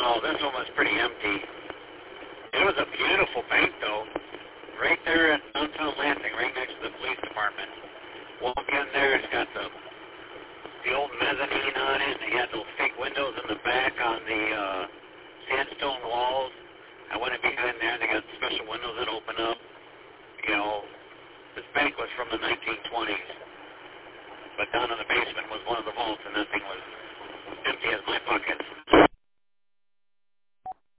Oh, this one was pretty empty. It was a beautiful bank, though. Right there at downtown Lansing, right next to the police department. Walk in there, it's got